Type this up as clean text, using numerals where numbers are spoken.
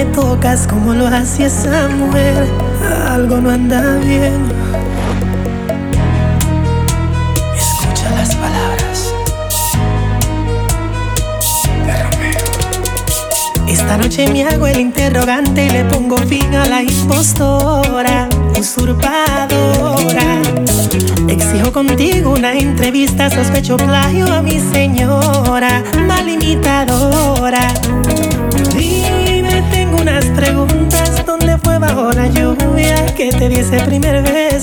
me tocas como lo hacía esa mujer, algo no anda bien. Escucha las palabras de Romeo. Esta noche me hago el interrogante y le pongo fin a la impostora, usurpadora. Exijo contigo una entrevista, sospecho plagio a mi señora, mal imitadora. Dime, tengo unas preguntas. ¿Dónde fue bajo la lluvia que te di ese primer beso?